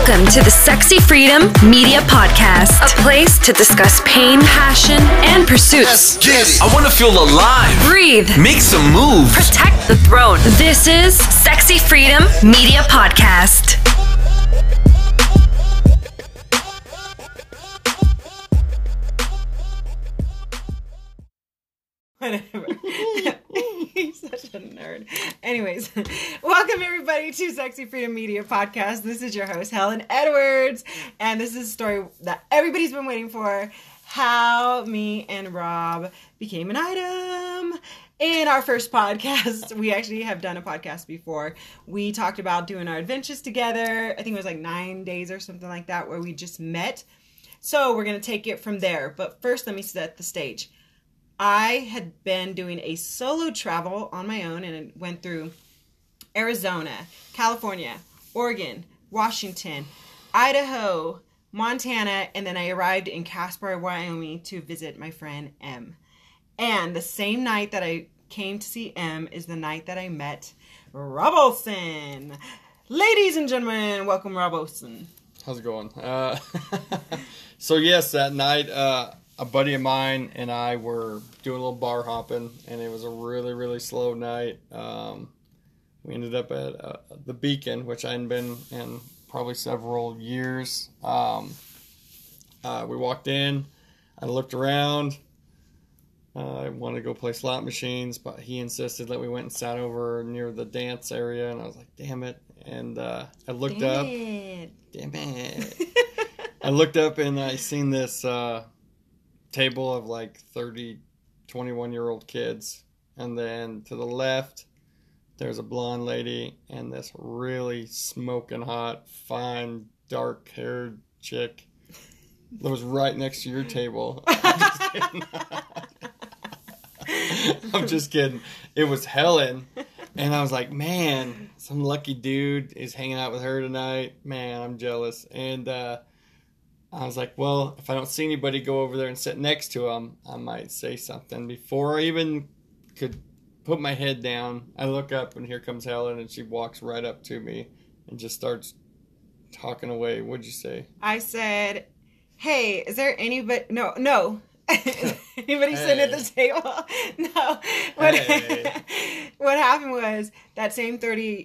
Welcome to the Sexy Freedom Media Podcast, a place to discuss pain, passion, and pursuits. Let's get it. I want to feel alive. Breathe. Make some moves. Protect the throne. This is Sexy Freedom Media Podcast. Whatever. He's such a nerd. Anyways, welcome everybody to Sexy Freedom Media Podcast. This is your host, Helen Edwards, and this is a story that everybody's been waiting for, how me and Rob became an item. In our first podcast, we actually have done a podcast before. We talked about doing our adventures together. I think it was like 9 days or something like that, where we just met. So we're going to take it from there. But first, let me set the stage. I had been doing a solo travel on my own, and it went through Arizona, California, Oregon, Washington, Idaho, Montana, and then I arrived in Casper, Wyoming to visit my friend M. And the same night that I came to see M is the night that I met Rob Olson. Ladies and gentlemen, welcome Rob Olson. How's it going? So yes, that night, a buddy of mine and I were doing a little bar hopping, and it was a really, really slow night. We ended up at the Beacon, which I hadn't been in probably several years. We walked in, I looked around. I wanted to go play slot machines, but he insisted that we went and sat over near the dance area, and I was like, damn it. And I looked up. Damn it. I looked up and I seen this table of like 30, 21-year-old kids. And then to the left, there's a blonde lady and this really smoking hot, fine, dark-haired chick that was right next to your table. I'm just kidding. I'm just kidding. It was Helen. And I was like, man, some lucky dude is hanging out with her tonight. Man, I'm jealous. And I was like, well, if I don't see anybody go over there and sit next to him, I might say something. Before I even could put my head down, I look up and here comes Helen, and she walks right up to me and just starts talking away. What'd you say? I said, hey, is there anybody? No. Anybody sitting at the table? No. What happened was that same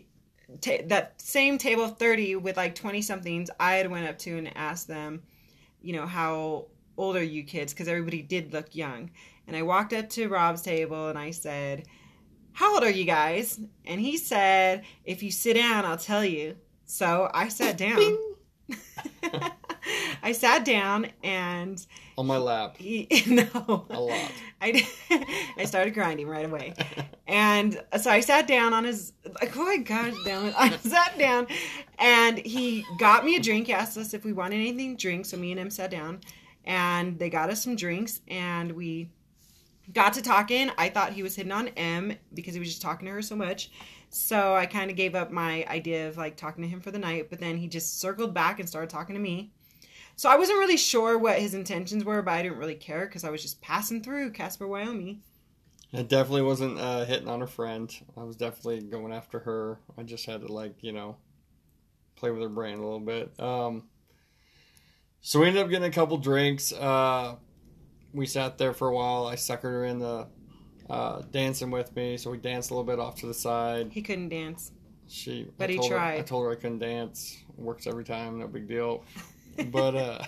table of 30 with like 20-somethings, I had went up to and asked them, how old are you kids? Because everybody did look young. And I walked up to Rob's table and I said, how old are you guys? And he said, if you sit down, I'll tell you. So I sat down. I sat down and... On my lap. No. A lot. I started grinding right away. And so I sat down on his... Like, oh my gosh, damn it. I sat down and he got me a drink. He asked us if we wanted anything to drink. So me and him sat down and they got us some drinks and we got to talking. I thought he was hitting on M because he was just talking to her so much. So I kind of gave up my idea of like talking to him for the night. But then he just circled back and started talking to me. So I wasn't really sure what his intentions were, but I didn't really care because I was just passing through Casper, Wyoming. I definitely wasn't hitting on her friend. I was definitely going after her. I just had to, play with her brain a little bit. So we ended up getting a couple drinks. We sat there for a while. I suckered her into dancing with me, so we danced a little bit off to the side. He couldn't dance. He tried. I told her I couldn't dance. It works every time, no big deal. But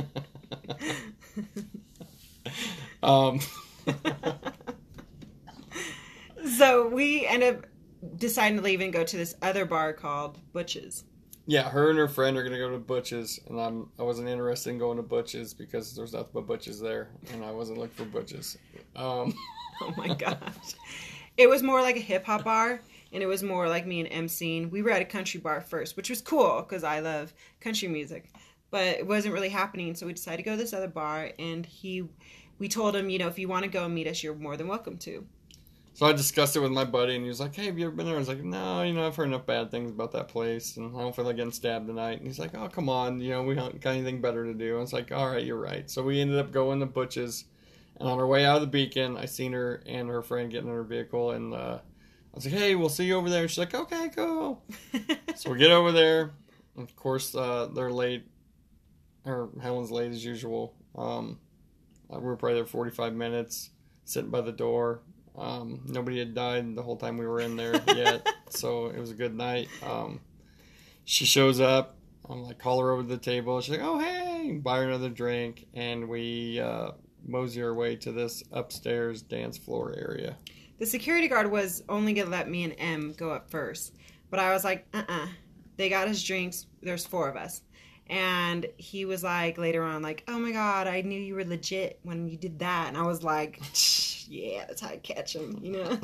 so we end up deciding to leave and go to this other bar called Butch's. Yeah, her and her friend are gonna go to Butch's, and I wasn't interested in going to Butch's because there's nothing but Butch's there, and I wasn't looking for Butch's. Oh my gosh, it was more like a hip hop bar. And it was more like me and emceeing. We were at a country bar first, which was cool because I love country music. But it wasn't really happening, so we decided to go to this other bar. And we told him, if you want to go and meet us, you're more than welcome to. So I discussed it with my buddy, and he was like, hey, have you ever been there? I was like, no, I've heard enough bad things about that place, and I don't feel like getting stabbed tonight. And he's like, oh, come on, we don't got anything better to do. I was like, all right, you're right. So we ended up going to Butch's, and on our way out of the Beacon, I seen her and her friend getting in her vehicle, and I was like, hey, we'll see you over there. And she's like, okay, cool. So we get over there. Of course, they're late, or Helen's late as usual. We were probably there 45 minutes, sitting by the door. Nobody had died the whole time we were in there yet, so it was a good night. She shows up. I'm like, call her over to the table. She's like, oh, hey, buy her another drink, and we mosey our way to this upstairs dance floor area. The security guard was only going to let me and Em go up first, but I was like, They got us drinks. There's 4 of us. And he was like, later on, like, oh my God, I knew you were legit when you did that. And I was like, yeah, that's how I catch him, you know?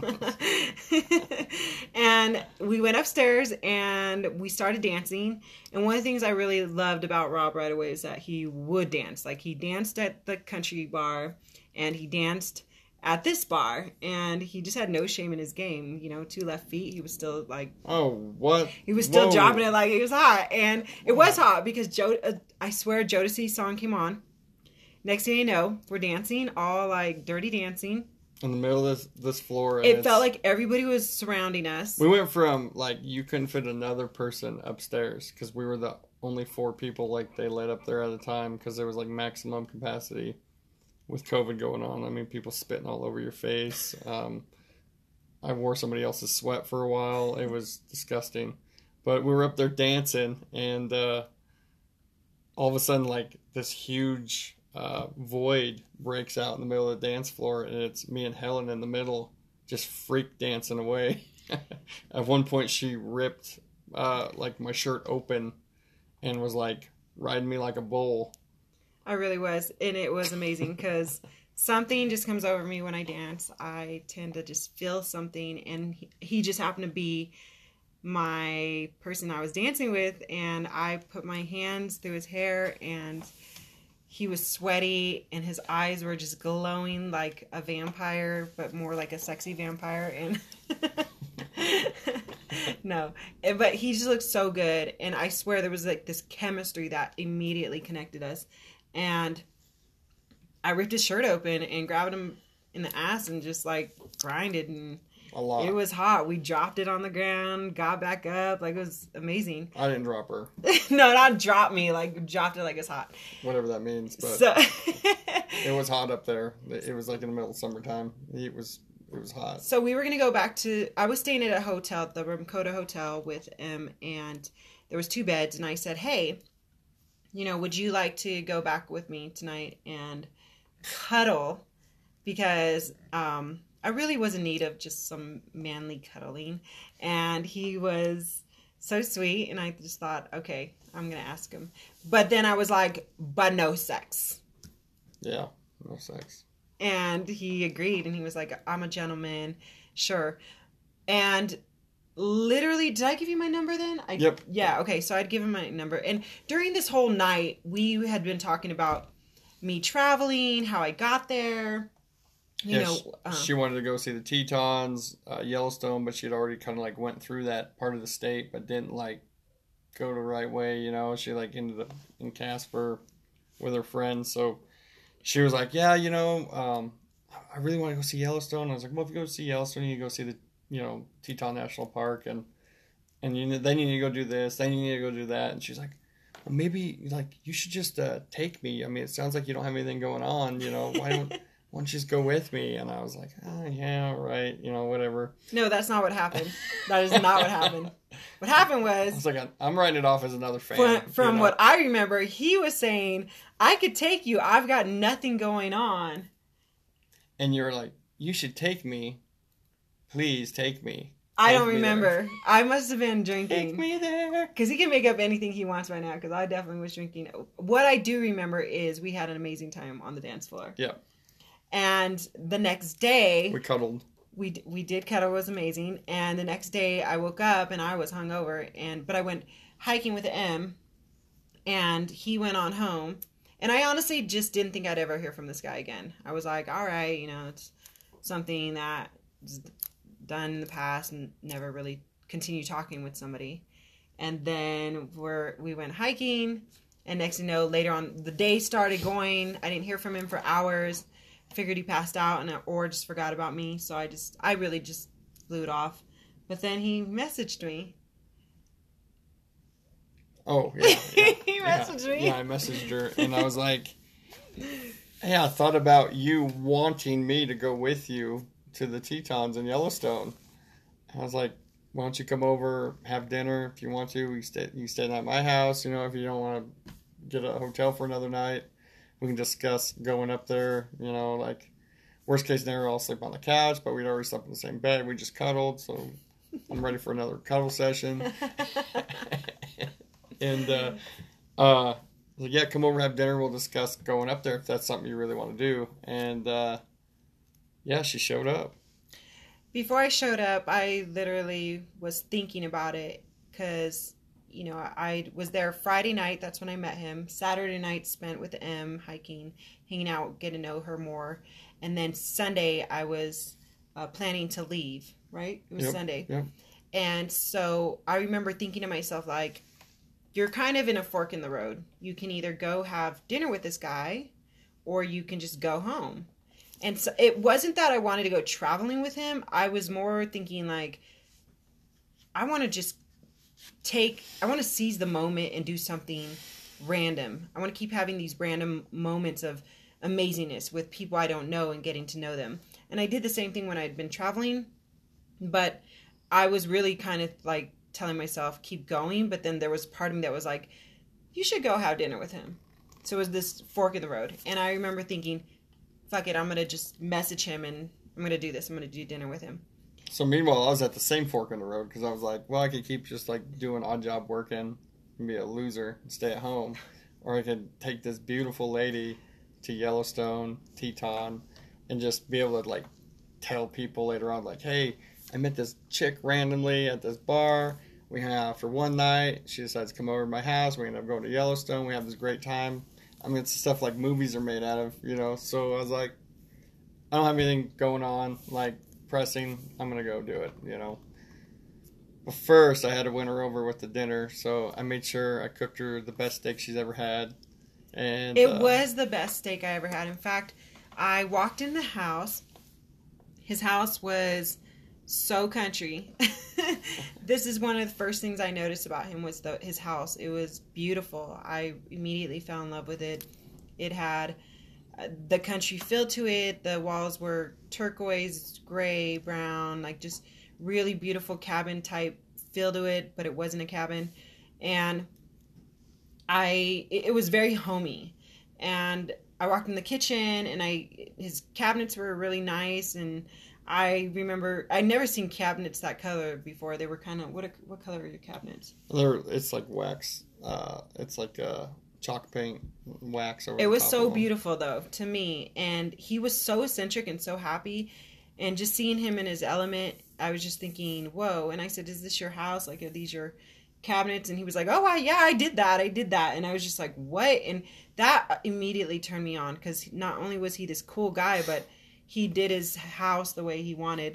And we went upstairs and we started dancing. And one of the things I really loved about Rob right away is that he would dance. Like, he danced at the country bar and he danced at this bar, and he just had no shame in his game. You know, 2 left feet. He was still like, oh, what? He was still dropping it like it was hot, and it was hot because I swear, Jodeci's song came on. Next thing you know, we're dancing, all like dirty dancing in the middle of this floor. And it felt like everybody was surrounding us. We went from like you couldn't fit another person upstairs because we were the only 4 people like they let up there at a time because there was like maximum capacity. With COVID going on, I mean, people spitting all over your face. I wore somebody else's sweat for a while. It was disgusting. But we were up there dancing, and all of a sudden, like, this huge void breaks out in the middle of the dance floor, and it's me and Helen in the middle, just freak dancing away. At one point, she ripped, like, my shirt open and was, like, riding me like a bull. I really was, and it was amazing because something just comes over me when I dance. I tend to just feel something, and he just happened to be my person I was dancing with, and I put my hands through his hair, and he was sweaty, and his eyes were just glowing like a vampire, but more like a sexy vampire, and no, but he just looked so good, and I swear there was like this chemistry that immediately connected us. And I ripped his shirt open and grabbed him in the ass and just like grinded, and a lot. It was hot. We dropped it on the ground, got back up, like it was amazing. I didn't drop her. No, not drop me, like dropped it like it's hot. Whatever that means, but so it was hot up there. It was like in the middle of summertime. It was hot. So we were gonna go back to. I was staying at a hotel, the Ramkota Hotel, with Em, and there was 2 beds, and I said, hey, you know, would you like to go back with me tonight and cuddle? Because I really was in need of just some manly cuddling. And he was so sweet. And I just thought, okay, I'm going to ask him. But then I was like, but no sex. Yeah, no sex. And he agreed. And he was like, I'm a gentleman. Sure. And literally, did I give you my number then? Yep. Yeah, okay, so I'd give him my number. And during this whole night, we had been talking about me traveling, how I got there. You know, she wanted to go see the Tetons, Yellowstone, but she'd already kind of like went through that part of the state, but didn't like go the right way, you know. She like in Casper with her friends, so she was like, yeah, you know, I really want to go see Yellowstone. I was like, well, if you go see Yellowstone, you go see the Teton National Park, and then you need to go do this, then you need to go do that. And she's like, well, maybe like you should just take me. I mean, it sounds like you don't have anything going on, you know. Why don't you just go with me? And I was like, oh yeah, right, you know, whatever. No, that's not what happened. That is not what happened. What happened was, I was like, I'm writing it off as another fan. From what I remember, he was saying, I could take you. I've got nothing going on. And you're like, you should take me. Please take me. I don't remember. I must have been drinking. Take me there. Because he can make up anything he wants right now, because I definitely was drinking. What I do remember is we had an amazing time on the dance floor. Yeah. And the next day... we cuddled. We did cuddle. It was amazing. And the next day I woke up and I was hungover. But I went hiking with M, and he went on home. And I honestly just didn't think I'd ever hear from this guy again. I was like, all right, you know, it's something that... done in the past and never really continue talking with somebody. And then we went hiking, and next thing you know, later on the day started going. I didn't hear from him for hours. Figured he passed out or just forgot about me, so I really just blew it off. But then he messaged me. Oh, yeah. He messaged me. Yeah, I messaged her, and I was like, hey, I thought about you wanting me to go with you to the Tetons in Yellowstone. I was like, why don't you come over, have dinner if you want to? You stay at my house, if you don't want to get a hotel for another night. We can discuss going up there, like, worst case scenario, I'll sleep on the couch, but we'd already slept in the same bed. We just cuddled, so I'm ready for another cuddle session. And, yeah, come over, have dinner. We'll discuss going up there if that's something you really want to do. And, yeah, she showed up. Before I showed up, I literally was thinking about it because, I was there Friday night. That's when I met him. Saturday night spent with M, hiking, hanging out, getting to know her more. And then Sunday, I was planning to leave, right? It was Sunday. Yep. And so I remember thinking to myself, like, you're kind of in a fork in the road. You can either go have dinner with this guy or you can just go home. And so it wasn't that I wanted to go traveling with him. I was more thinking like, I want to seize the moment and do something random. I want to keep having these random moments of amazingness with people I don't know and getting to know them. And I did the same thing when I'd been traveling, but I was really kind of like telling myself, keep going. But then there was part of me that was like, you should go have dinner with him. So it was this fork in the road. And I remember thinking, fuck it, I'm going to just message him and I'm going to do this. I'm going to do dinner with him. So meanwhile, I was at the same fork in the road because I was like, well, I could keep just like doing odd job working and be a loser and stay at home. Or I could take this beautiful lady to Yellowstone, Teton, and just be able to like tell people later on, like, hey, I met this chick randomly at this bar. We hung out for one night. She decides to come over to my house. We end up going to Yellowstone. We have this great time. I mean, it's stuff like movies are made out of, So I was like, I don't have anything going on, like, pressing. I'm going to go do it, But first, I had to win her over with the dinner. So I made sure I cooked her the best steak she's ever had. And it was the best steak I ever had. In fact, I walked in the house. His house was so country. This is one of the first things I noticed about him was his house. It was beautiful. I immediately fell in love with it. It had the country feel to it. The walls were turquoise, gray, brown, like just really beautiful cabin type feel to it, but it wasn't a cabin. And it was very homey. And I walked in the kitchen and his cabinets were really nice, and I remember I'd never seen cabinets that color before. They were kind of what color are your cabinets? It's like wax. It's like chalk paint wax over. It was so of beautiful though to me, and he was so eccentric and so happy, and just seeing him in his element, I was just thinking, whoa. And I said, "Is this your house? Like, are these your cabinets?" And he was like, "Oh, yeah, I did that. And I was just like, what? And that immediately turned me on because not only was he this cool guy, but he did his house the way he wanted.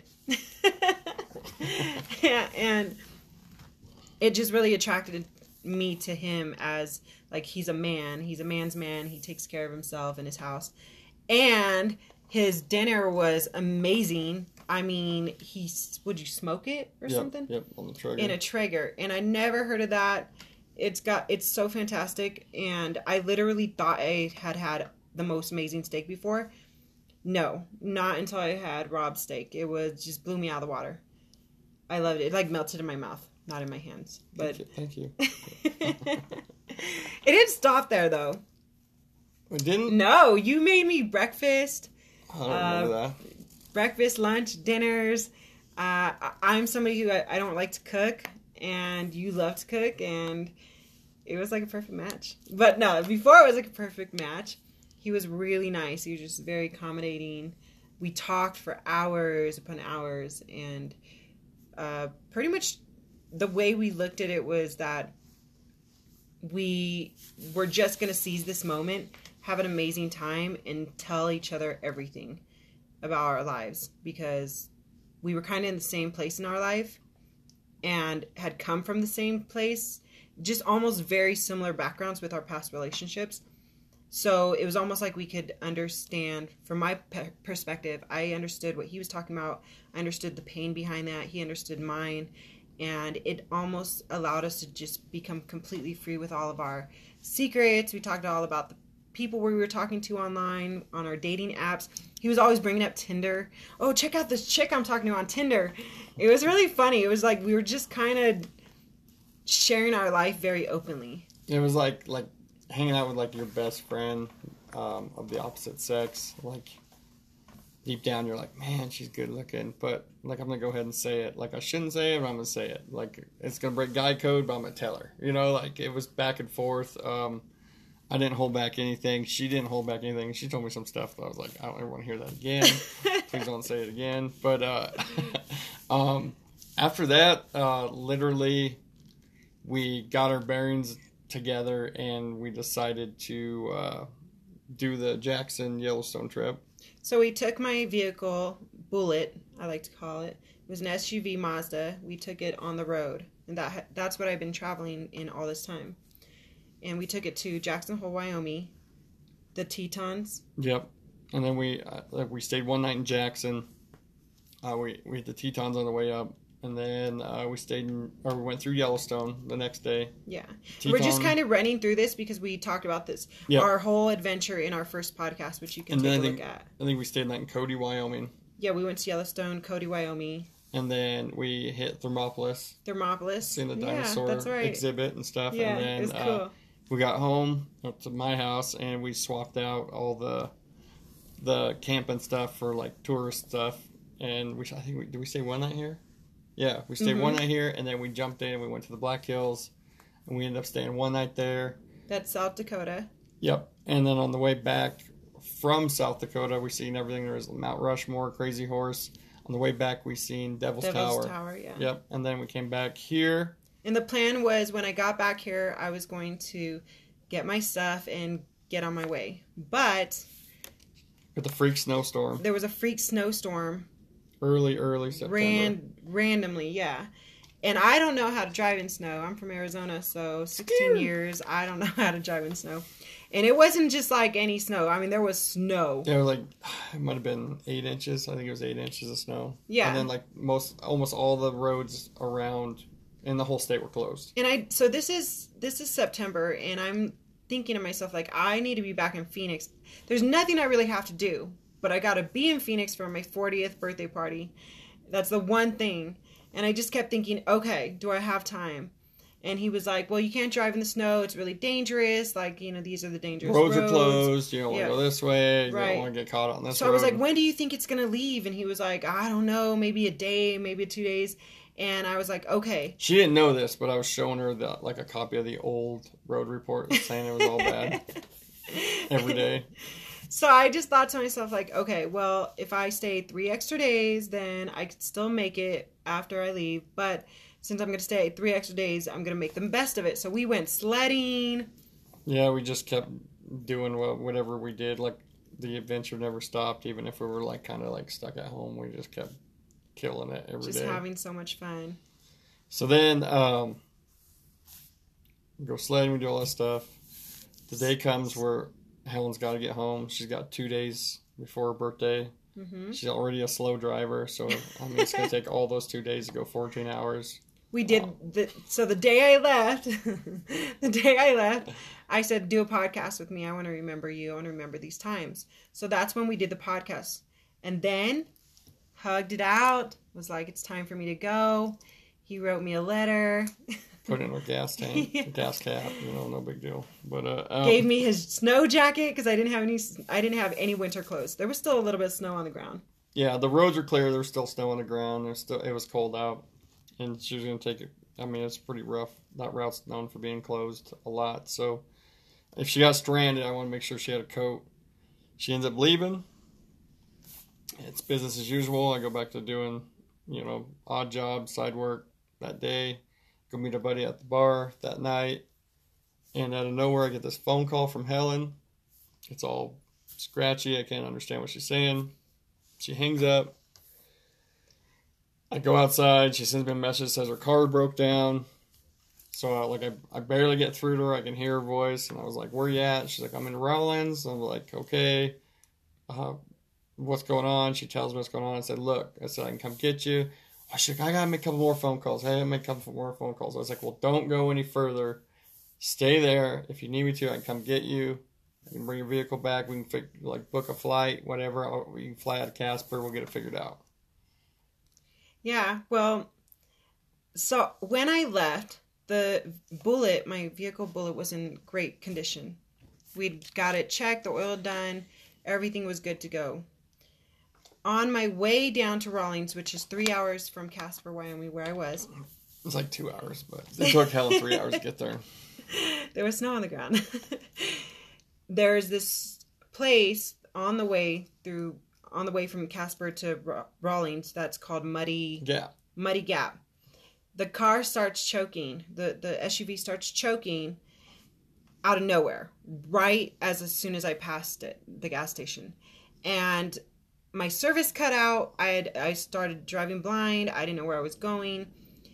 And it just really attracted me to him as, like, he's a man. He's a man's man. He takes care of himself and his house. And his dinner was amazing. I mean, would you smoke it or something? Yep, on the Traeger. In a Traeger. And I never heard of that. It's so fantastic. And I literally thought I had the most amazing steak before. No, not until I had Rob's steak. It just blew me out of the water. I loved it. It like melted in my mouth, not in my hands. But Thank you. It didn't stop there though. It didn't? No, you made me breakfast. I don't remember that. Breakfast, lunch, dinners. I'm somebody who I don't like to cook, and you love to cook, and it was like a perfect match. But no, before it was like a perfect match. He was really nice. He was just very accommodating. We talked for hours upon hours, and pretty much the way we looked at it was that we were just going to seize this moment, have an amazing time, and tell each other everything about our lives, because we were kind of in the same place in our life and had come from the same place, just almost very similar backgrounds with our past relationships. So it was almost like we could understand, from my perspective, I understood what he was talking about. I understood the pain behind that. He understood mine. and it almost allowed us to just become completely free with all of our secrets. We talked all about the people we were talking to online, on our dating apps. He was always bringing up Tinder. Oh, check out this chick I'm talking to on Tinder. It was really funny. It was like we were just kind of sharing our life very openly. It was like hanging out with like your best friend of the opposite sex. Like deep down, you're like, man, she's good looking, but like I'm gonna go ahead and say it. Like I shouldn't say it, but I'm gonna say it. Like it's gonna break guy code, but I'm gonna tell her. You know, like it was back and forth. I didn't hold back anything. She didn't hold back anything. She told me some stuff that I was like, I don't ever want to hear that again. Please don't say it again. But after that, literally, we got our bearings together and we decided to do the Jackson Yellowstone trip. So we took my vehicle, Bullet, I like to call it. It was an SUV Mazda. We took it on the road, and that's what I've been traveling in all this time. And we took it to Jackson Hole, Wyoming, the Tetons. Yep. And then we stayed one night in Jackson. We hit the Tetons on the way up, and then we went through Yellowstone the next day. Yeah. Teton. We're just kind of running through this because we talked about this, Yep. our whole adventure in our first podcast, which you can take a look at. I think we stayed night in Cody, Wyoming. Yeah, we went to Yellowstone, Cody, Wyoming. And then we hit Thermopolis. Seen the dinosaur exhibit and stuff. Yeah, and then it was cool. We got home up to my house and we swapped out all the camping stuff for like tourist stuff. And did we stay one night here? Yeah, we stayed one night here, and then we jumped in and we went to the Black Hills, and we ended up staying one night there. That's South Dakota. Yep. And then on the way back from South Dakota, we seen everything. There was Mount Rushmore, Crazy Horse. On the way back, we seen Devil's Tower. Yeah. Yep. And then we came back here. And the plan was when I got back here, I was going to get my stuff and get on my way. But With the freak snowstorm. there was a freak snowstorm. Early September. Randomly, yeah. And I don't know how to drive in snow. I'm from Arizona, so 16 years, I don't know how to drive in snow. And it wasn't just like any snow. I mean, there was snow. Yeah, like it might have been 8 inches. I think it was 8 inches of snow. Yeah. And then like almost all the roads around in the whole state were closed. And so this is September, and I'm thinking to myself, like, I need to be back in Phoenix. There's nothing I really have to do, but I got to be in Phoenix for my 40th birthday party. That's the one thing. And I just kept thinking, okay, do I have time? And he was like, well, you can't drive in the snow. It's really dangerous. Like, these are the dangerous roads. Roads are closed. You don't want to go this way. You Right. don't want to get caught on this road. So I was like, when do you think it's going to leave? And he was like, I don't know, maybe a day, maybe 2 days. And I was like, okay. She didn't know this, but I was showing her a copy of the old road report saying it was all bad every day. So I just thought to myself, like, okay, well, if I stay 3 extra days, then I could still make it after I leave. But since I'm going to stay 3 extra days, I'm going to make the best of it. So we went sledding. Yeah, we just kept doing whatever we did. Like, the adventure never stopped, even if we were, like, kind of, like, stuck at home. We just kept killing it every day. Just having so much fun. So then, we go sledding, we do all that stuff. The day comes where Helen's got to get home. She's got 2 days before her birthday. Mm-hmm. She's already a slow driver, so I mean, it's going to take all those 2 days to go 14 hours. We did so the day I left, I said, do a podcast with me. I want to remember you. I want to remember these times. So that's when we did the podcast. And then hugged it out, was like, it's time for me to go. He wrote me a letter. Put in a gas tank, a gas cap, no big deal. But gave me his snow jacket because I didn't have any winter clothes. There was still a little bit of snow on the ground. Yeah, the roads were clear. There was still snow on the ground. It was cold out, and she was going to take it. I mean, it's pretty rough. That route's known for being closed a lot. So if she got stranded, I want to make sure she had a coat. She ends up leaving. It's business as usual. I go back to doing, odd job, side work that day. Go meet a buddy at the bar that night. And out of nowhere, I get this phone call from Helen. It's all scratchy. I can't understand what she's saying. She hangs up. I go outside. She sends me a message, says her car broke down. So I barely get through to her. I can hear her voice. And I was like, where you at? She's like, I'm in Rollins. I'm like, okay. What's going on? She tells me what's going on. I said, look, I can come get you. She's like, I gotta make a couple more phone calls. I was like, well, don't go any further. Stay there. If you need me to, I can come get you. I can bring your vehicle back. We can book a flight, whatever. We can fly out of Casper. We'll get it figured out. Yeah, well, so when I left, my vehicle Bullet was in great condition. We'd got it checked, the oil done, everything was good to go. On my way down to Rawlins, which is 3 hours from Casper, Wyoming, where I was. It's like 2 hours, but it took Helen 3 hours to get there. There was snow on the ground. There's this place on the way from Casper to Rawlins that's called Muddy Gap. The car starts choking. The SUV starts choking out of nowhere, right as soon as I passed it, the gas station. And my service cut out. I started driving blind. I didn't know where I was going.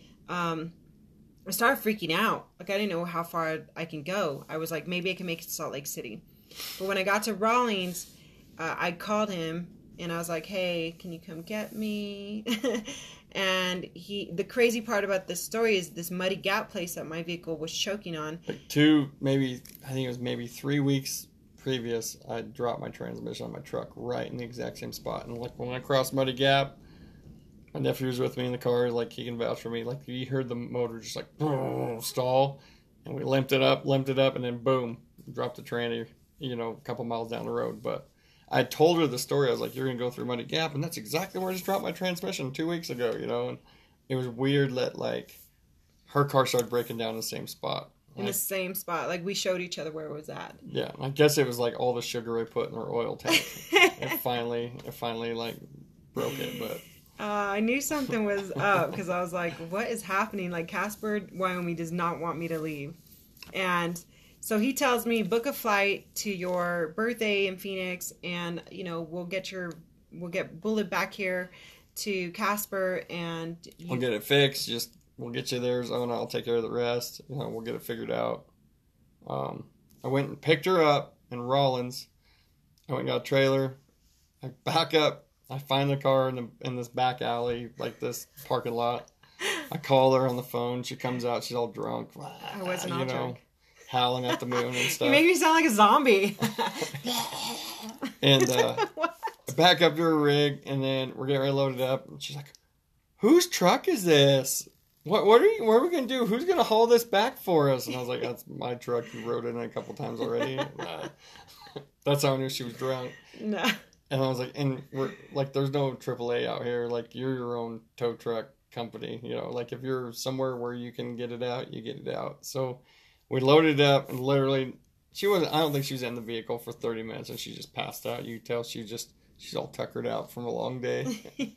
I started freaking out. Like, I didn't know how far I can go. I was like, maybe I can make it to Salt Lake City. But when I got to Rawlins, I called him and I was like, hey, can you come get me? And the crazy part about this story is this Muddy Gap place that my vehicle was choking on. Like I think it was maybe 3 weeks previous, I dropped my transmission on my truck right in the exact same spot. And like when I crossed Muddy Gap, my nephew was with me in the car, like he can vouch for me. Like he heard the motor just like stall, and we limped it up, and then boom, dropped the tranny, a couple miles down the road. But I told her the story. I was like, "You're gonna go through Muddy Gap," and that's exactly where I just dropped my transmission 2 weeks ago. And it was weird that like her car started breaking down in the same spot. In the same spot, like we showed each other where it was at. Yeah, I guess it was like all the sugar I put in her oil tank. it finally like broke it, but. I knew something was up because I was like, what is happening? Like, Casper, Wyoming does not want me to leave. And so he tells me, book a flight to your birthday in Phoenix, and, we'll get Bullet back here to Casper, and we'll get it fixed. We'll get you to Arizona. I'll take care of the rest. We'll get it figured out. I went and picked her up in Rawlins. I went and got a trailer. I back up. I find the car in this back alley, like this parking lot. I call her on the phone. She comes out. She's all drunk. I wasn't all drunk. Howling at the moon and stuff. You make me sound like a zombie. And I back up to her rig, and then we're getting ready to load it up. And she's like, whose truck is this? What are we going to do? Who's going to haul this back for us? And I was like, that's my truck. You rode in it a couple times already. That's how I knew she was drunk. No. And I was like, and we're like, there's no AAA out here. Like, you're your own tow truck company. Like if you're somewhere where you can get it out, you get it out. So we loaded it up, and literally, I don't think she was in the vehicle for 30 minutes, and she just passed out. You tell she's all tuckered out from a long day.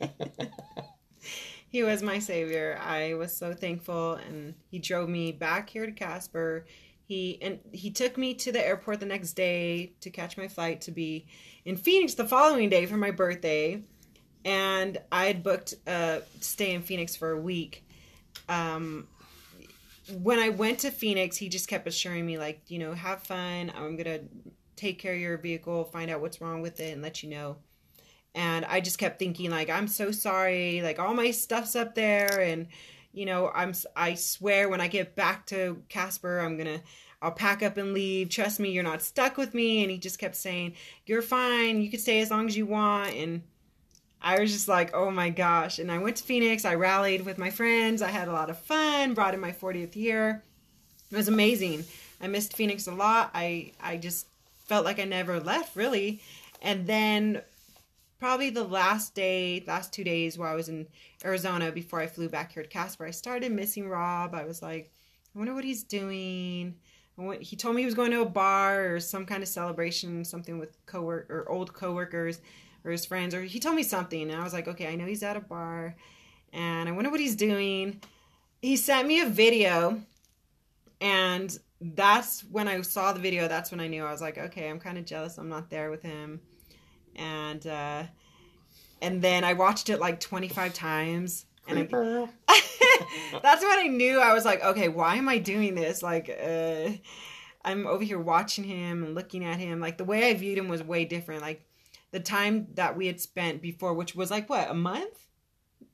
He was my savior. I was so thankful, and he drove me back here to Casper. He took me to the airport the next day to catch my flight to be in Phoenix the following day for my birthday. And I had booked to stay in Phoenix for a week. When I went to Phoenix, he just kept assuring me, like, have fun. I'm going to take care of your vehicle, find out what's wrong with it, and let you know. And I just kept thinking, like, I'm so sorry. Like, all my stuff's up there, and I swear when I get back to Casper, I'll pack up and leave. Trust me, you're not stuck with me. And he just kept saying, you're fine. You can stay as long as you want. And I was just like, oh my gosh. And I went to Phoenix. I rallied with my friends. I had a lot of fun. Brought in my 40th year. It was amazing. I missed Phoenix a lot. I just felt like I never left, really. And then probably the last 2 days while I was in Arizona before I flew back here to Casper, I started missing Rob. I was like, I wonder what he's doing. He told me he was going to a bar or some kind of celebration, something with old coworkers or his friends, or he told me something, and I was like, okay, I know he's at a bar, and I wonder what he's doing. He sent me a video, and that's when I saw the video. That's when I knew. I was like, okay, I'm kind of jealous I'm not there with him. And then I watched it like 25 times. And that's when I knew. I was like, okay, why am I doing this? Like, I'm over here watching him and looking at him. Like, the way I viewed him was way different. Like, the time that we had spent before, which was like, what, a month?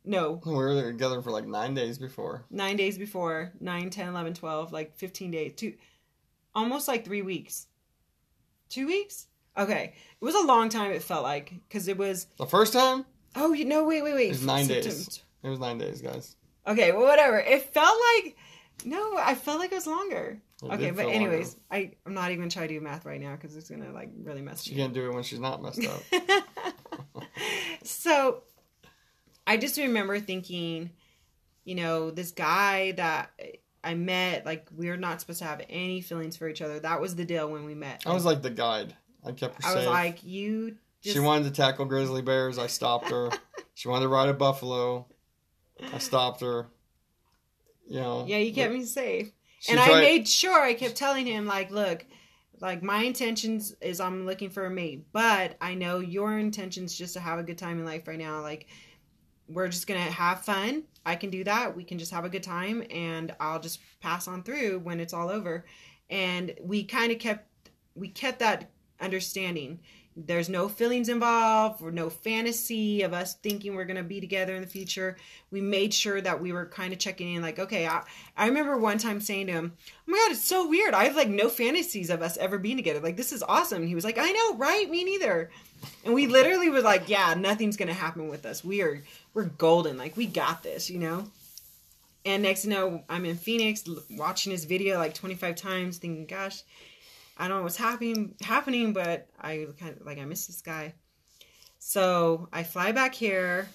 No. We were together for like 9 days before. 9 days before. 9, 10, 11, 12. Like 15 days. Almost like 3 weeks. 2 weeks? Okay. It was a long time, it felt like. Because it was... The first time? Oh, no, wait. It was 9 days. It was 9 days, guys. Okay, well, whatever. It felt like... No, I felt like it was longer. Okay, but anyways, I'm not even trying to do math right now because it's going to, like, really mess me up. She can't do it when she's not messed up. So, I just remember thinking, you know, this guy that I met, like, we're not supposed to have any feelings for each other. That was the deal when we met. I was like the guide. I kept her safe. I was like, you just... She wanted to tackle grizzly bears. I stopped her. She wanted to ride a buffalo. I stopped her. You know. Yeah, you kept me safe. And I made sure, I kept telling him, like, look, like, my intentions is I'm looking for a mate. But I know your intentions just to have a good time in life right now. Like, we're just going to have fun. I can do that. We can just have a good time. And I'll just pass on through when it's all over. And we kind of kept that understanding. There's no feelings involved or no fantasy of us thinking we're going to be together in the future. We made sure that we were kind of checking in like, okay, I remember one time saying to him, oh my God, it's so weird. I have like no fantasies of us ever being together. Like, this is awesome. And he was like, I know, right? Me neither. And we literally were like, yeah, nothing's going to happen with us. We're golden. Like, we got this, you know? And next thing you know, I'm in Phoenix watching his video like 25 times thinking, gosh, I don't know what's happening, but I kind of like I miss this guy. So I fly back here,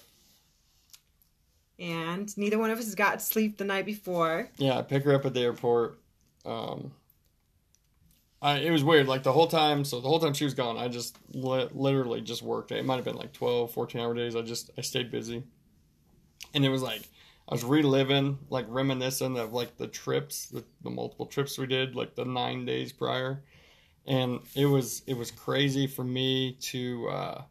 and neither one of us got sleep the night before. Yeah, I pick her up at the airport. It was weird. Like the whole time she was gone, I just literally just worked. It might have been like 12, 14-hour days. I stayed busy, and it was like I was reliving, like reminiscing of like the trips, the multiple trips we did, like the 9 days prior. And it was crazy for me to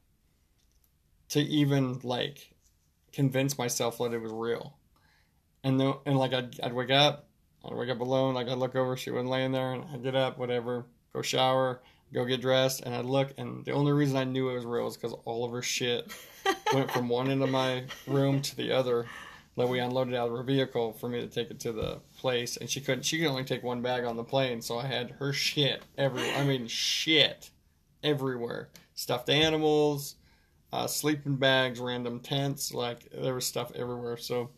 even like convince myself that it was real. And like I'd wake up alone, like I'd look over, she wasn't laying there, and I'd get up, whatever, go shower, go get dressed, and I'd look, and the only reason I knew it was real is because all of her shit went from one end of my room to the other. That we unloaded out of her vehicle for me to take it to the place, and she could only take one bag on the plane, so I had her shit everywhere. I mean, shit everywhere. Stuffed animals, sleeping bags, random tents, like there was stuff everywhere. So,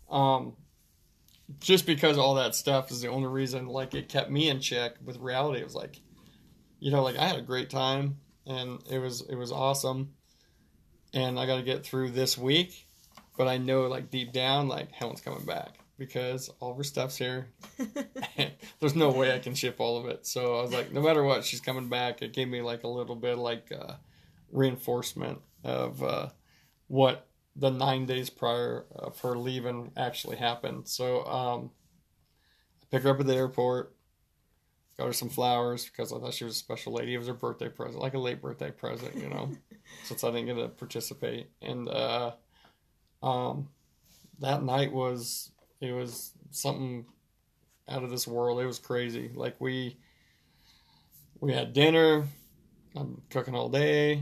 just because all that stuff is the only reason, like it kept me in check. With reality, it was like, you know, like I had a great time, and it was awesome, and I got to get through this week. But I know, like, deep down, like, Helen's coming back because all of her stuff's here. There's no way I can ship all of it. So I was like, no matter what, she's coming back. It gave me, like, a little bit, like, reinforcement of what the 9 days prior of her leaving actually happened. So I picked her up at the airport, got her some flowers because I thought she was a special lady. It was her birthday present, like a late birthday present, you know, since I didn't get to participate. And, that night was something out of this world. It was crazy. Like we had dinner. I'm cooking all day.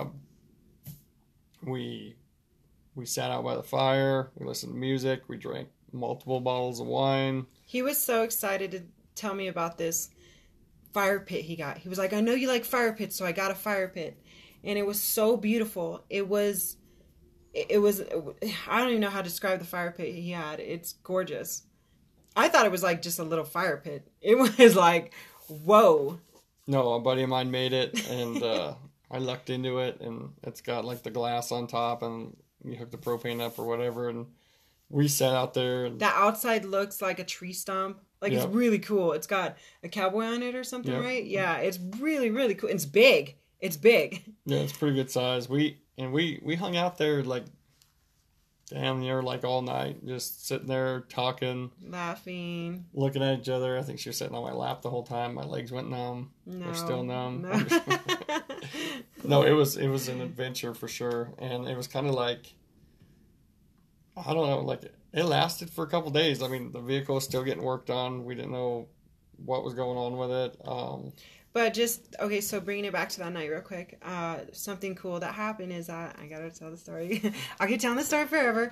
We sat out by the fire. We listened to music. We drank multiple bottles of wine. He was so excited to tell me about this fire pit he got. He was like, I know you like fire pits, so I got a fire pit. And it was so beautiful. It was, I don't even know how to describe the fire pit he had. It's gorgeous. I thought it was like just a little fire pit. It was like, whoa. No, a buddy of mine made it, and I lucked into it, and it's got like the glass on top, and you hook the propane up or whatever, and we sat out there. And... The outside looks like a tree stump. Like, yep. It's really cool. It's got a cowboy on it or something, yep. Right? Yeah, it's really, really cool. It's big. It's big. Yeah, it's pretty good size. We hung out there like damn near like all night, just sitting there talking, laughing, looking at each other. I think she was sitting on my lap the whole time. My legs went numb. No, they're still numb. No. No, it was an adventure for sure, and it was kind of like, I don't know, like it lasted for a couple days. I mean, the vehicle was still getting worked on. We didn't know what was going on with it. But just, okay, so bringing it back to that night real quick, something cool that happened is that, I gotta tell the story. I could tell the story forever,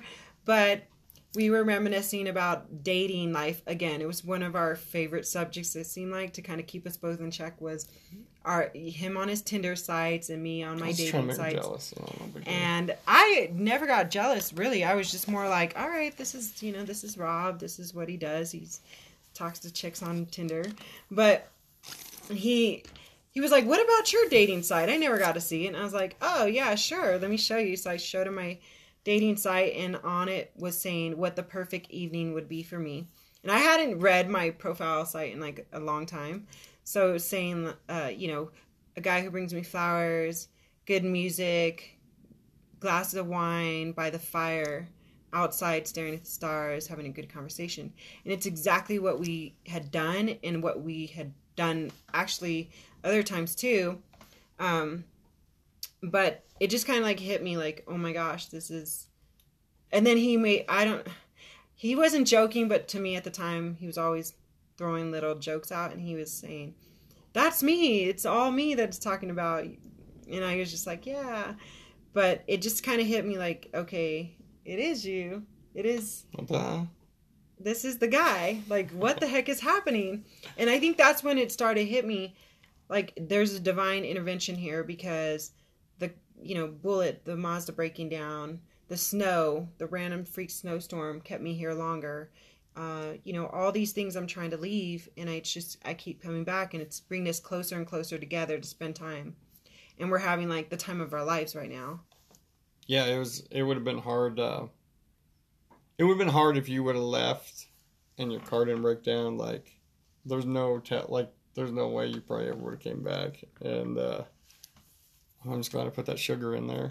But we were reminiscing about dating life again. It was one of our favorite subjects, it seemed like, to kind of keep us both in check, was him on his Tinder sites and me on my dating sites. Jealous. And I never got jealous, really. I was just more like, all right, this is Rob. This is what he does. He talks to chicks on Tinder. But he was like, what about your dating site? I never got to see it. And I was like, oh, yeah, sure. Let me show you. So I showed him my dating site, and on it was saying what the perfect evening would be for me. And I hadn't read my profile site in like a long time. So it was saying, a guy who brings me flowers, good music, glasses of wine by the fire, outside staring at the stars, having a good conversation. And it's exactly what we had done, and what we had done actually other times too. But it just kind of like hit me like, oh my gosh, this is... And then he wasn't joking, but to me at the time, he was always throwing little jokes out, and he was saying, that's me. It's all me that's talking about. And I was just like, yeah. But it just kind of hit me like, okay, it is you. It is... This is the guy. Like, what the heck is happening? And I think that's when it started to hit me. Like, there's a divine intervention here, because the, Bullet, the Mazda breaking down, the snow, the random freak snowstorm kept me here longer. All these things I'm trying to leave, and I keep coming back, and it's bringing us closer and closer together to spend time. And we're having like the time of our lives right now. Yeah, it would have been hard. It would have been hard if you would have left and your car didn't break down. Like, there's no way you probably ever would have came back. And I'm just glad I put that sugar in there.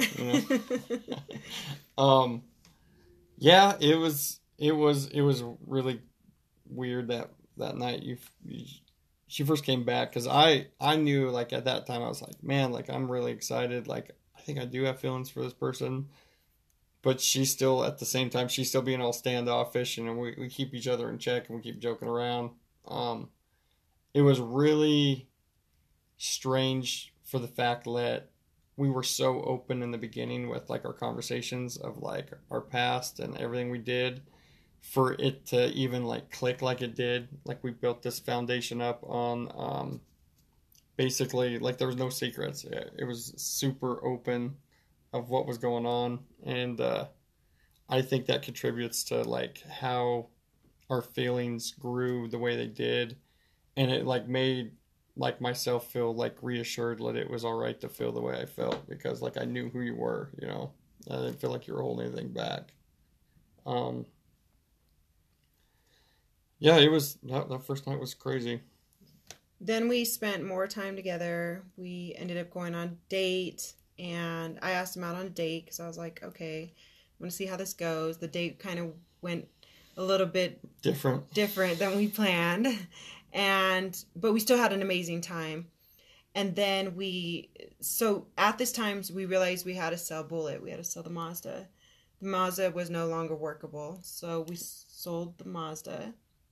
Yeah, it was really weird that night she first came back, because I knew, like, at that time I was like, man, like, I'm really excited. Like, I think I do have feelings for this person. But she's still, at the same time, she's still being all standoffish, and we keep each other in check, and we keep joking around. It was really strange for the fact that we were so open in the beginning with, like, our conversations of, like, our past and everything we did, for it to even, like, click like it did. Like, we built this foundation up on, basically, like, there was no secrets. It was super open of what was going on, and I think that contributes to, like, how our feelings grew the way they did, and it, like, made, like, myself feel, like, reassured that it was all right to feel the way I felt, because, like, I knew who you were, I didn't feel like you were holding anything back. Yeah, it was, that first night was crazy. Then we spent more time together. We ended up going on a date, and I asked him out on a date because I was like, okay, I want to see how this goes. The date kind of went a little bit different than we planned, but we still had an amazing time. And then at this time, we realized we had to sell Bullet. We had to sell the Mazda. The Mazda was no longer workable, so we sold the Mazda.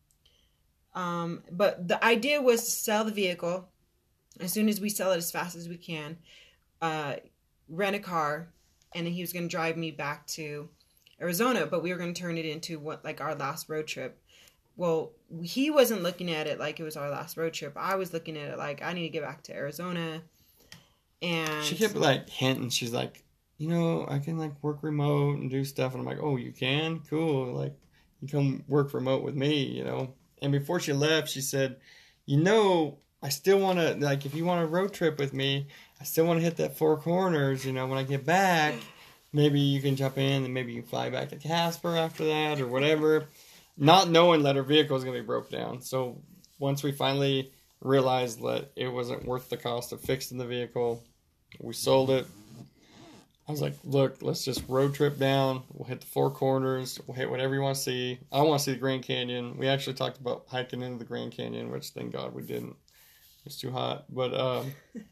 But the idea was to sell the vehicle as soon as we sell it, as fast as we can, rent a car, and then he was going to drive me back to Arizona, but we were going to turn it into our last road trip. Well, he wasn't looking at it like it was our last road trip. I was looking at it like, I need to get back to Arizona. And she kept, like, hinting. She's like, I can, like, work remote and do stuff. And I'm like, oh, you can? Cool. Like, you come work remote with me, And before she left, she said, I still want to, like, if you want a road trip with me, I still want to hit that Four Corners, when I get back. Maybe you can jump in and maybe you can fly back to Casper after that or whatever. Not knowing that her vehicle was going to be broke down. So once we finally realized that it wasn't worth the cost of fixing the vehicle, we sold it. I was like, look, let's just road trip down. We'll hit the Four Corners. We'll hit whatever you want to see. I want to see the Grand Canyon. We actually talked about hiking into the Grand Canyon, which thank God we didn't. It was too hot. But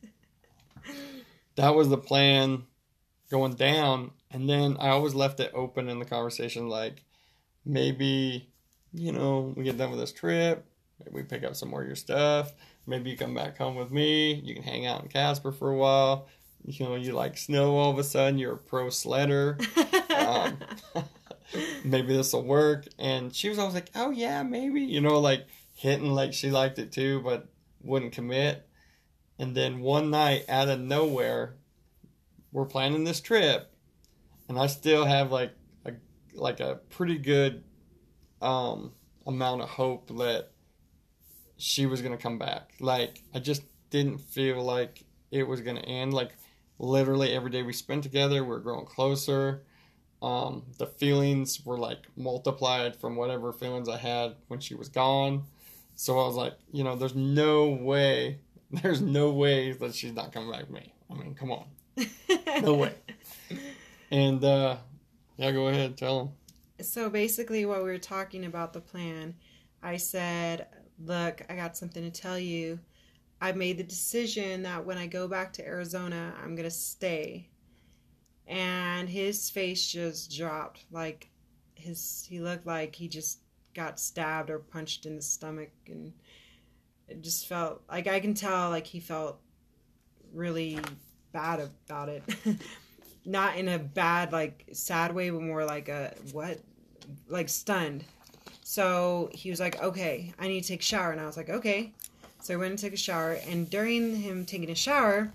that was the plan going down. And then I always left it open in the conversation, like, maybe, we get done with this trip. Maybe we pick up some more of your stuff. Maybe you come back home with me. You can hang out in Casper for a while. You like snow all of a sudden. You're a pro sledder. maybe this will work. And she was always like, oh yeah, maybe, like hitting like she liked it too, but wouldn't commit. And then one night out of nowhere, we're planning this trip, and I still have like a pretty good amount of hope that she was gonna come back. Like, I just didn't feel like it was gonna end. Like, literally every day we spent together, we're growing closer. The feelings were like multiplied from whatever feelings I had when she was gone. So I was like, there's no way that she's not coming back to me. I mean, come on. No way. And, yeah, go ahead, tell them. So basically while we were talking about the plan, I said, look, I got something to tell you. I made the decision that when I go back to Arizona, I'm going to stay. And his face just dropped. Like, he looked like he just got stabbed or punched in the stomach. And it just felt, like, I can tell, like, he felt really bad about it. Not in a bad, like, sad way, but more like a, what? Like, stunned. So he was like, okay, I need to take a shower. And I was like, okay. So I went and took a shower. And during him taking a shower,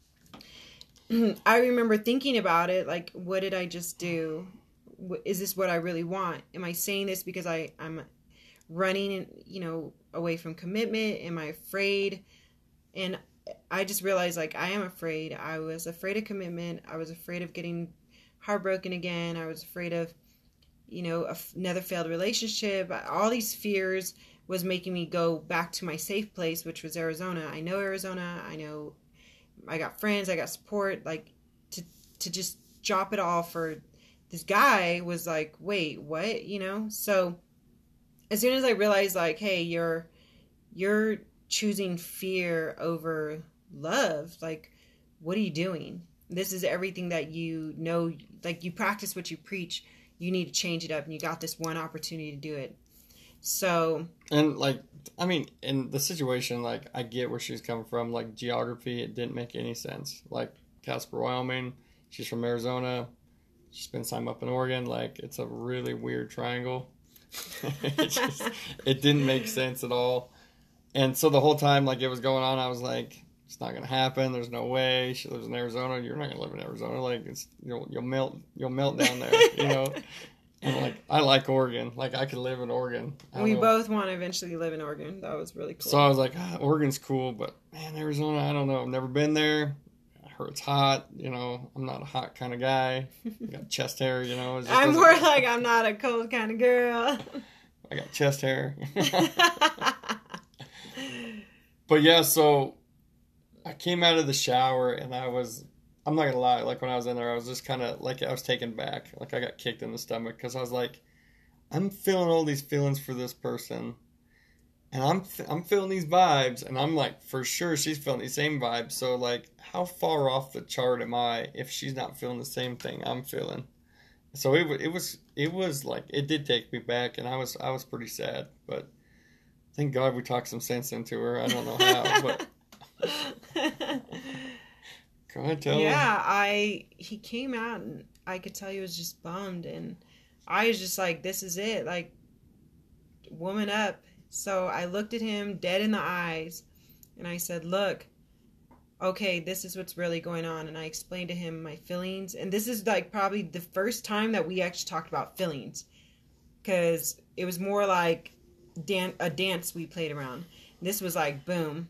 I remember thinking about it, like, what did I just do? Is this what I really want? Am I saying this because I'm running, away from commitment? Am I afraid? And I just realized, like, I am afraid. I was afraid of commitment. I was afraid of getting heartbroken again. I was afraid of, another failed relationship. All these fears was making me go back to my safe place, which was Arizona. I know Arizona. I know I got friends. I got support. Like, to just drop it all for this guy was like, wait, what? So as soon as I realized, like, hey, you're choosing fear over love, like, what are you doing? This is everything that like, you practice what you preach. You need to change it up, and you got this one opportunity to do it. So, and like, I mean, in the situation, like, I get where she's coming from. Like, geography, it didn't make any sense. Like, Casper, Wyoming, she's from Arizona, she spends time up in Oregon. Like, it's a really weird triangle. It didn't make sense at all. And so the whole time, like, it was going on, I was like, it's not going to happen. There's no way. She lives in Arizona. You're not going to live in Arizona. Like, you'll melt down there, And, like, I like Oregon. Like, I could live in Oregon. We both want to eventually live in Oregon. That was really cool. So I was like, Oregon's cool, but, man, Arizona, I don't know. I've never been there. I heard it's hot. I'm not a hot kind of guy. I got chest hair, I'm more like, I'm not a cold kind of girl. I got chest hair. But, yeah, so I came out of the shower, and I'm not going to lie, like, when I was in there, I was just kind of, like, I was taken back. Like, I got kicked in the stomach, because I was like, I'm feeling all these feelings for this person, and I'm feeling these vibes, and I'm like, for sure she's feeling these same vibes, so, like, how far off the chart am I if she's not feeling the same thing I'm feeling? So it was like, it did take me back, and I was pretty sad, but thank God we talked some sense into her. I don't know how, but... Go ahead, tell him. Yeah, he came out, and I could tell he was just bummed, and I was just like, this is it, like, woman up. So I looked at him dead in the eyes, and I said, look, okay, this is what's really going on. And I explained to him my feelings, and this is, like, probably the first time that we actually talked about feelings, because it was more like a dance we played around. This was like, boom,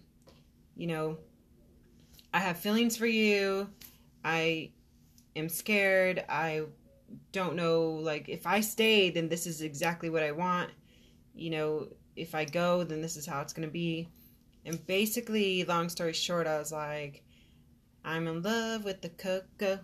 I have feelings for you. I am scared. I don't know, like, if I stay, then this is exactly what I want. If I go, then this is how it's going to be. And basically, long story short, I was like, I'm in love with the cocoa.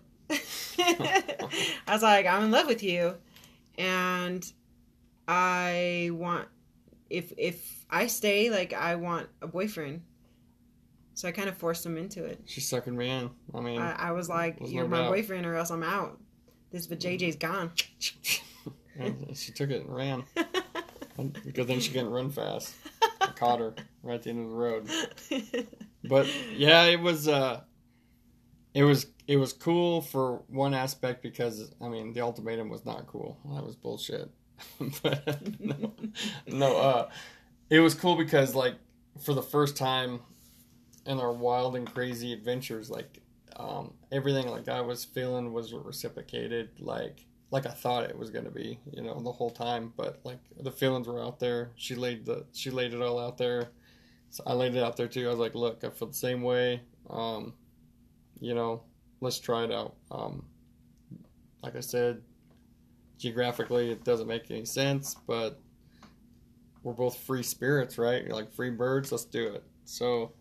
I was like, I'm in love with you. And I want, if I stay, like, I want a boyfriend. So I kind of forced him into it. She's sucking me in. I mean, I was like, you're my boyfriend or else I'm out. This JJ's gone. And she took it and ran. Good thing she couldn't run fast. I caught her right at the end of the road. But yeah, it was it was cool for one aspect because I mean the ultimatum was not cool. That was bullshit. But no, it was cool because like for the first time in our wild and crazy adventures, like everything like I was feeling was reciprocated, like I thought it was gonna be, you know, the whole time. But like the feelings were out there. She laid it all out there. So I laid it out there too. I was like, look, I feel the same way. You know, let's try it out. Like I said, geographically it doesn't make any sense, but we're both free spirits, right? You're like free birds. Let's do it. So,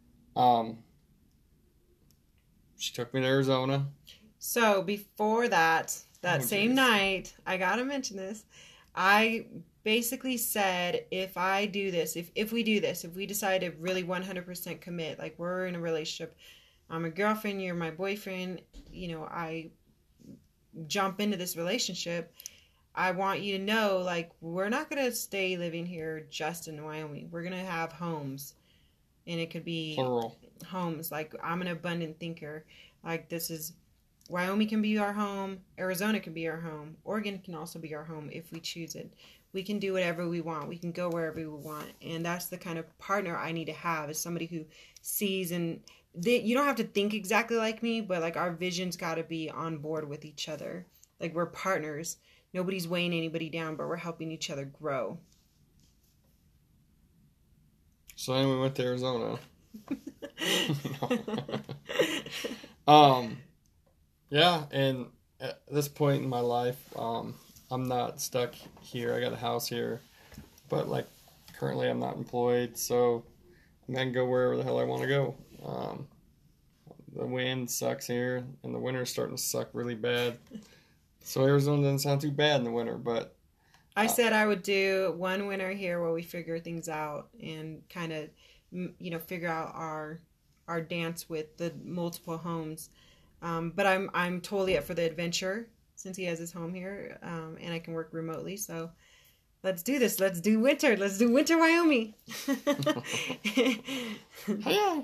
she took me to Arizona. So before that same night, I gotta mention this. I basically said, if I do this, if we do this, if we decide to really 100% commit, like we're in a relationship, I'm a girlfriend, you're my boyfriend, you know, I jump into this relationship, I want you to know, like, we're not going to stay living here just in Wyoming. We're going to have homes. And it could be plural homes. Like, I'm an abundant thinker. Like, Wyoming can be our home. Arizona can be our home. Oregon can also be our home if we choose it. We can do whatever we want. We can go wherever we want. And that's the kind of partner I need to have, is somebody who sees and you don't have to think exactly like me, but like our vision's got to be on board with each other. Like we're partners. Nobody's weighing anybody down, but we're helping each other grow. So then we went to Arizona. Yeah, and at this point in my life, I'm not stuck here. I got a house here, but like currently I'm not employed, so I can go wherever the hell I want to go. The wind sucks here, and the winter's starting to suck really bad. So Arizona doesn't sound too bad in the winter, but I said I would do one winter here where we figure things out and kind of, you know, figure out our dance with the multiple homes. But I'm totally up for the adventure since he has his home here, and I can work remotely. So let's do this. Let's do winter. Let's do winter Wyoming. Yeah.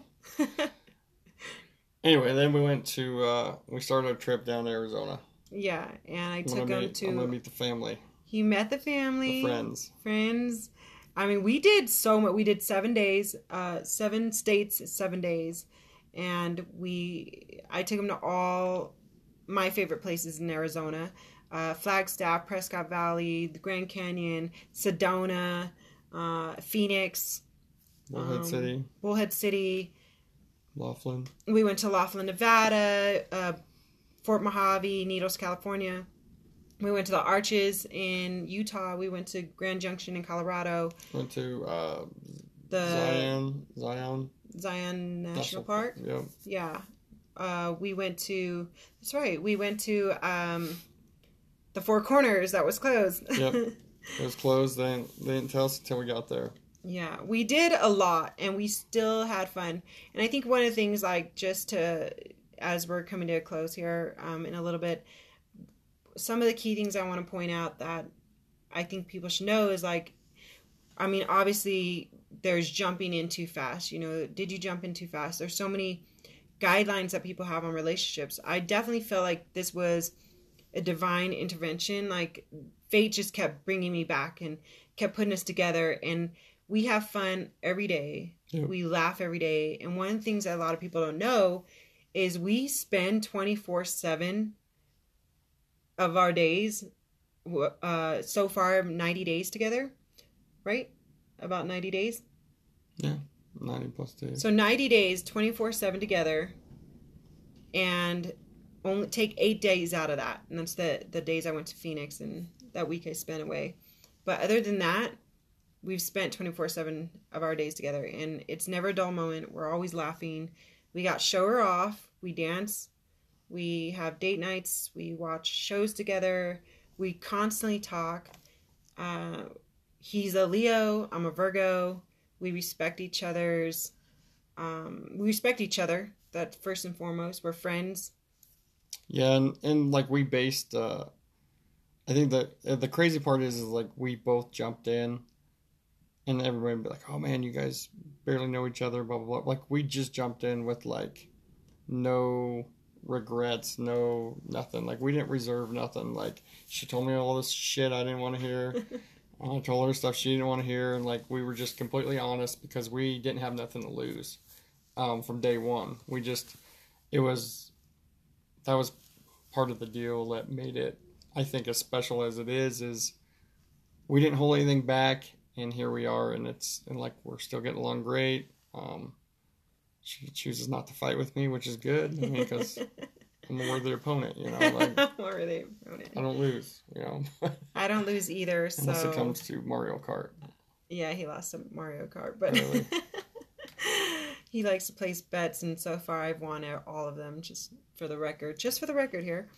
Anyway, then we went to we started a trip down to Arizona. Yeah, and I took him to. I'm gonna meet the family. He met the family. The friends. I mean, we did so much. We did 7 days, 7 states, 7 days, and I took him to all my favorite places in Arizona: Flagstaff, Prescott Valley, the Grand Canyon, Sedona, Phoenix, Bullhead City, Laughlin. We went to Laughlin, Nevada, Fort Mojave, Needles, California. We went to the Arches in Utah. We went to Grand Junction in Colorado. Went to the Zion National Park. Yep. Yeah. We went to. That's right. We went to the Four Corners. That was closed. Yep. It was closed. They didn't tell us until we got there. Yeah, we did a lot, and we still had fun. And I think one of the things, like, just to, as we're coming to a close here in a little bit, some of the key things I want to point out that I think people should know is, like, I mean, obviously, there's jumping in too fast. You know, did you jump in too fast? There's so many guidelines that people have on relationships. I definitely felt like this was a divine intervention. Like, fate just kept bringing me back and kept putting us together, and we have fun every day. Yep. We laugh every day. And one of the things that a lot of people don't know is we spend 24/7 of our days, so far 90 days together, right? About 90 days? Yeah, 90 plus days. So 90 days, 24/7 together, and only take 8 days out of that. And that's the days I went to Phoenix and that week I spent away. But other than that, we've spent 24/7 of our days together, and it's never a dull moment. We're always laughing. We got show her off. We dance. We have date nights. We watch shows together. We constantly talk. He's a Leo. I'm a Virgo. We respect each other's. We respect each other. That's first and foremost. We're friends. Yeah, and like we based. I think that the crazy part is like we both jumped in. And everybody would be like, oh man, you guys barely know each other, blah, blah, blah. Like, we just jumped in with, like, no regrets, no nothing. Like, we didn't reserve nothing. Like, she told me all this shit I didn't want to hear. I told her stuff she didn't want to hear, and like, we were just completely honest because we didn't have nothing to lose from day one. That was part of the deal that made it, I think, as special as it is we didn't hold anything back, and here we are, and like, we're still getting along great. She chooses not to fight with me, which is good. I mean, because I'm a worthy opponent, you know. Like, worthy opponent. I don't lose, you know. I don't lose either. Unless it comes to Mario Kart. Yeah, he lost to Mario Kart, but Really? he likes to place bets, and so far I've won all of them. Just for the record here.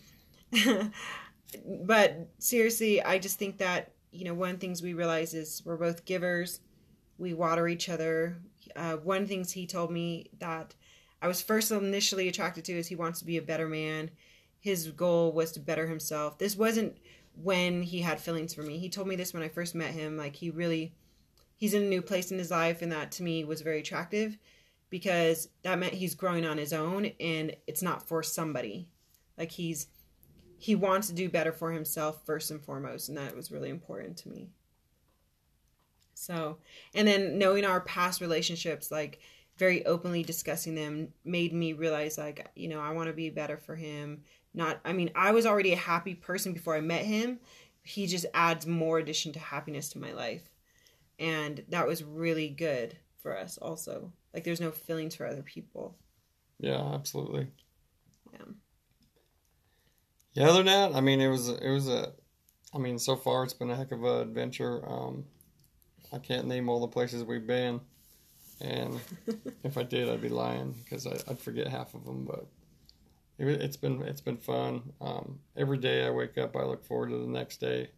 But seriously, I just think that, you know, one of the things we realize is we're both givers. We water each other. One of the things he told me that I was first initially attracted to is he wants to be a better man. His goal was to better himself. This wasn't when he had feelings for me. He told me this when I first met him. Like, he's in a new place in his life, and that to me was very attractive because that meant he's growing on his own and it's not for somebody. Like, he wants to do better for himself first and foremost, and that was really important to me. So, and then knowing our past relationships, like, very openly discussing them made me realize, like, you know, I want to be better for him. I was already a happy person before I met him. He just adds more addition to happiness to my life. And that was really good for us also. Like, there's no feelings for other people. Yeah, absolutely. Yeah. Yeah, other than that, I mean, so far it's been a heck of an adventure. I can't name all the places we've been, and if I did, I'd be lying because I'd forget half of them. But it's been fun. Every day I wake up, I look forward to the next day.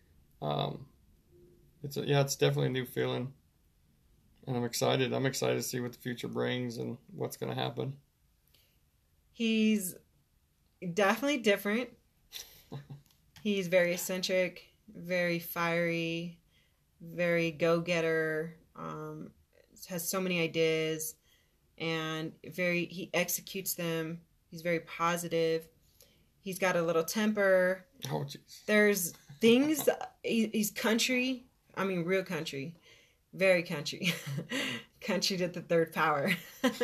It's definitely a new feeling, and I'm excited. I'm excited to see what the future brings and what's going to happen. He's definitely different. He's very eccentric, very fiery, very go-getter, has so many ideas, and he executes them. He's very positive. He's got a little temper. Oh, jeez. There's things, he's country. I mean, real country. Very country. Country to the third power.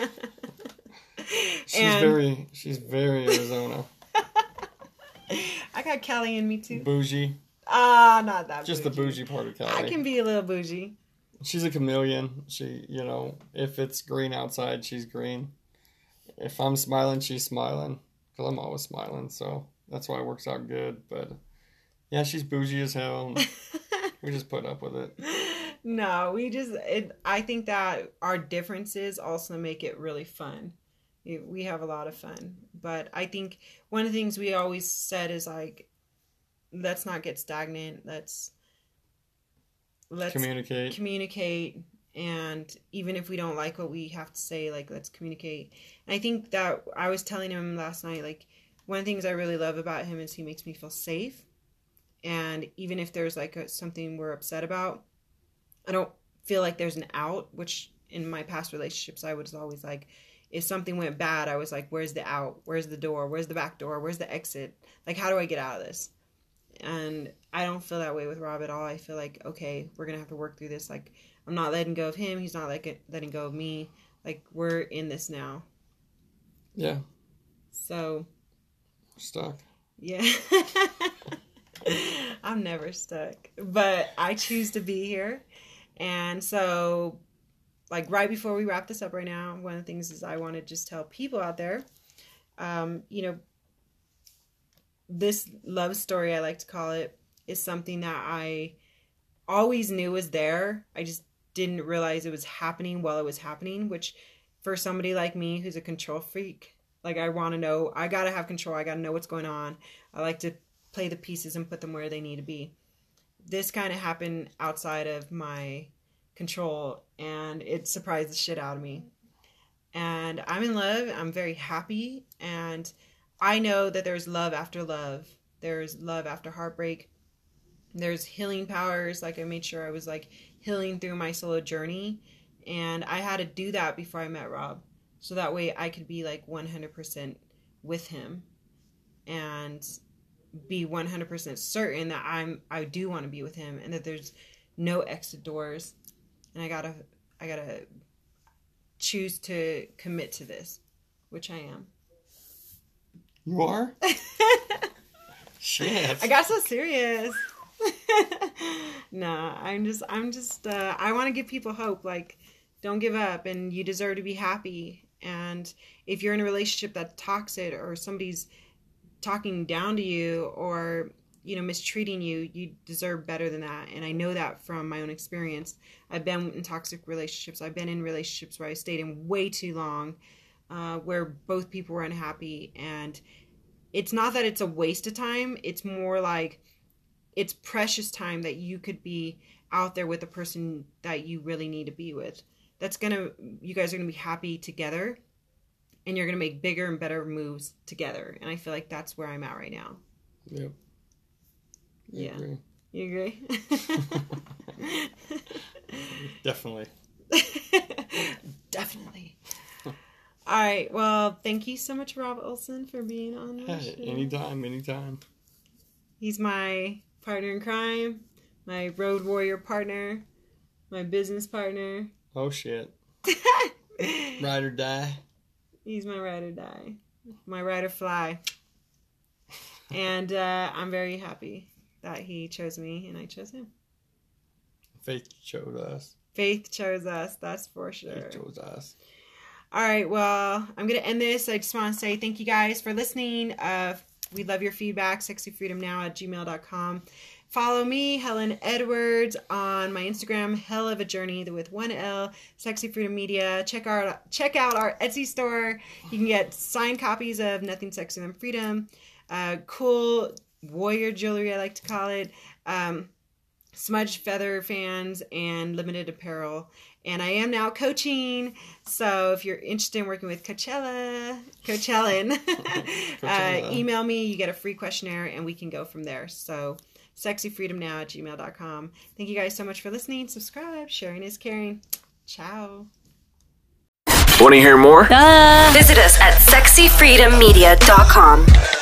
She's very Arizona. I got Kelly in me too. Bougie. Not that Just bougie. the bougie part of Kelly. I can be a little bougie. She's a chameleon. She, you know, if it's green outside, she's green. If I'm smiling, she's smiling. Because I'm always smiling, so that's why it works out good. But, yeah, she's bougie as hell. We just put up with it. No, I think that our differences also make it really fun. We have a lot of fun. But I think one of the things we always said is, like, let's not get stagnant. Let's communicate. And even if we don't like what we have to say, like, let's communicate. And I think that I was telling him last night, like, one of the things I really love about him is he makes me feel safe. And even if there's, like, something we're upset about, I don't feel like there's an out, which in my past relationships, I was always like, if something went bad, I was like, where's the out? Where's the door? Where's the back door? Where's the exit? Like, how do I get out of this? And I don't feel that way with Rob at all. I feel like, okay, we're going to have to work through this. Like, I'm not letting go of him. He's not letting go of me. Like, we're in this now. Yeah. So. Stuck. Yeah. I'm never stuck. But I choose to be here. And so, like, right before we wrap this up right now, one of the things is I want to just tell people out there, you know, this love story, I like to call it, is something that I always knew was there. I just didn't realize it was happening while it was happening, which for somebody like me who's a control freak, like, I want to know, I got to have control. I got to know what's going on. I like to play the pieces and put them where they need to be. This kind of happened outside of my control, and it surprised the shit out of me. And I'm in love. I'm very happy. And I know that there's love after love. There's love after heartbreak. There's healing powers. Like, I made sure I was, like, healing through my solo journey. And I had to do that before I met Rob. So that way I could be, like, 100% with him and be 100% certain that I do want to be with him and that there's no exit doors, and I gotta choose to commit to this, which I am. You are? Shit. I got so serious. No, I'm just I want to give people hope. Like, don't give up, and you deserve to be happy. And if you're in a relationship that's toxic, or somebody's talking down to you, or mistreating you, you deserve better than that. And I know that from my own experience. I've been in toxic relationships. I've been in relationships where I stayed in way too long, where both people were unhappy. And it's not that it's a waste of time. It's more like it's precious time that you could be out there with the person that you really need to be with. You guys are going to be happy together, and you're going to make bigger and better moves together. And I feel like that's where I'm at right now. Yep. Yeah. Agree. You agree? Definitely. Definitely. All right. Well, thank you so much, Rob Olson, for being on the show. Anytime. He's my partner in crime, my road warrior partner, my business partner. Oh, shit. Ride or die. He's my ride or die. My ride or fly. And I'm very happy that he chose me and I chose him. Faith chose us. Faith chose us, that's for sure. Faith chose us. All right, well, I'm going to end this. I just want to say thank you guys for listening. We love your feedback, sexyfreedomnow@gmail.com. Follow me, Helen Edwards, on my Instagram, Hell of a Journey with 1 L, Sexy Freedom Media. Check out our Etsy store. You can get signed copies of Nothing Sexier Than Freedom, cool warrior jewelry, I like to call it, smudged feather fans, and limited apparel. And I am now coaching, so if you're interested in working with Coachella, email me. You get a free questionnaire, and we can go from there. So sexyfreedomnow@gmail.com. Thank you guys so much for listening. Subscribe. Sharing is caring. Ciao. Want to hear more? Visit us at sexyfreedommedia.com.